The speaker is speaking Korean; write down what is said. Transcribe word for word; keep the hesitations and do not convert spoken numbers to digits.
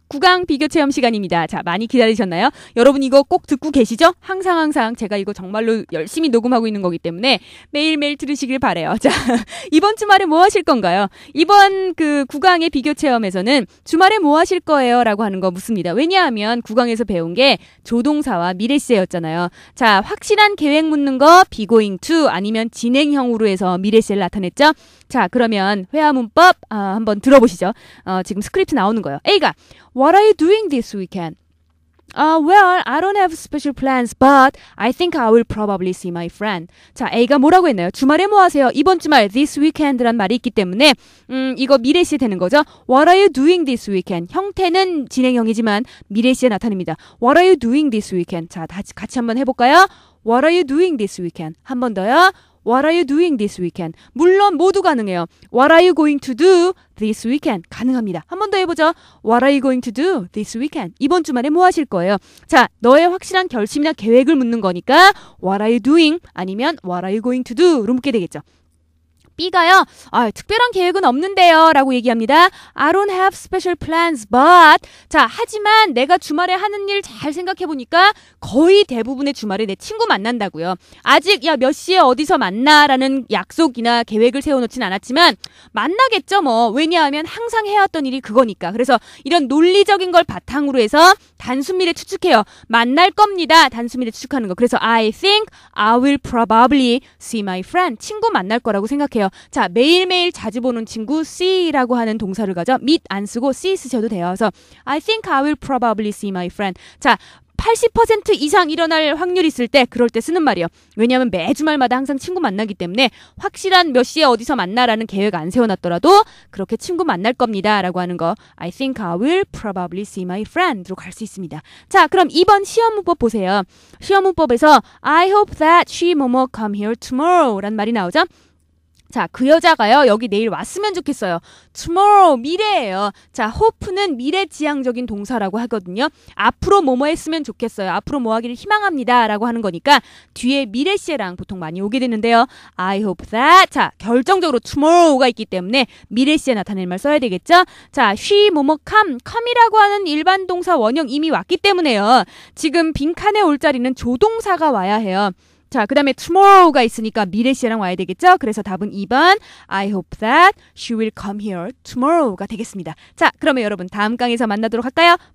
구강 비교 체험 시간입니다. 자, 많이 기다리셨나요? 여러분 이거 꼭 듣고 계시죠? 항상 항상 제가 이거 정말로 열심히 녹음하고 있는 거기 때문에 매일매일 들으시길 바래요. 자, 이번 주말에 뭐 하실 건가요? 이번 그 구강의 비교 체험에서는 주말에 뭐 하실 거예요? 라고 하는 거 묻습니다. 왜냐하면 구강에서 배운 게 조동사와 미래시제였잖아요. 자, 확실한 계획 묻는 거 be going to 아니면 진행형으로 해서 미래시제를 나타냈죠? 자, 그러면 회화 문법 아, 한번 들어보시죠. 어, 지금 스크립트 나오는 거예요. A가 What are you doing this weekend? Uh, well, I don't have special plans, but I think I will probably see my friend. 자, A가 뭐라고 했나요? 주말에 뭐 하세요? 이번 주말, this weekend란 말이 있기 때문에 음, 이거 미래시에 되는 거죠. What are you doing this weekend? 형태는 진행형이지만 미래시에 나타납니다. What are you doing this weekend? 자, 다 같이 한번 해볼까요? What are you doing this weekend? 한 번 더요. What are you doing this weekend? 물론 모두 가능해요. What are you going to do this weekend? 가능합니다. 한 번 더 해보죠. What are you going to do this weekend? 이번 주말에 뭐 하실 거예요? 자, 너의 확실한 결심이나 계획을 묻는 거니까 What are you doing? 아니면 What are you going to do? 로 묻게 되겠죠. B가요. 아, 특별한 계획은 없는데요. 라고 얘기합니다. I don't have special plans, but 자, 하지만 내가 주말에 하는 일 잘 생각해보니까 거의 대부분의 주말에 내 친구 만난다고요. 아직 야, 몇 시에 어디서 만나라는 약속이나 계획을 세워놓진 않았지만 만나겠죠 뭐. 왜냐하면 항상 해왔던 일이 그거니까. 그래서 이런 논리적인 걸 바탕으로 해서 단순미래 추측해요. 만날 겁니다. 단순미래 추측하는 거. 그래서 I think I will probably see my friend. 친구 만날 거라고 생각해요. 자, 매일매일 자주 보는 친구 see라고 하는 동사를 가져 meet 안 쓰고 see 쓰셔도 돼요. 그래서 I think I will probably see my friend. 자, 팔십 퍼센트 이상 일어날 확률이 있을 때 그럴 때 쓰는 말이에요. 왜냐하면 매 주말마다 항상 친구 만나기 때문에 확실한 몇 시에 어디서 만나라는 계획 안 세워놨더라도 그렇게 친구 만날 겁니다 라고 하는 거 I think I will probably see my friend로 갈 수 있습니다. 자, 그럼 이 번 시험 문법 보세요. 시험 문법에서 I hope that she 뭐뭐 come here tomorrow 라는 말이 나오죠. 자, 그 여자가요, 여기 내일 왔으면 좋겠어요. tomorrow, 미래예요. 자, hope는 미래지향적인 동사라고 하거든요. 앞으로 뭐뭐 했으면 좋겠어요. 앞으로 뭐 하기를 희망합니다. 라고 하는 거니까 뒤에 미래시제랑 보통 많이 오게 되는데요. I hope that. 자, 결정적으로 tomorrow가 있기 때문에 미래시제 나타낼 말 써야 되겠죠? 자, she 뭐뭐 come. come이라고 하는 일반 동사 원형 이미 왔기 때문에요. 지금 빈칸에 올 자리는 조동사가 와야 해요. 자, 그 다음에 tomorrow가 있으니까 미래시제랑 와야 되겠죠? 그래서 답은 이 번 I hope that she will come here tomorrow가 되겠습니다. 자, 그러면 여러분 다음 강에서 만나도록 할까요?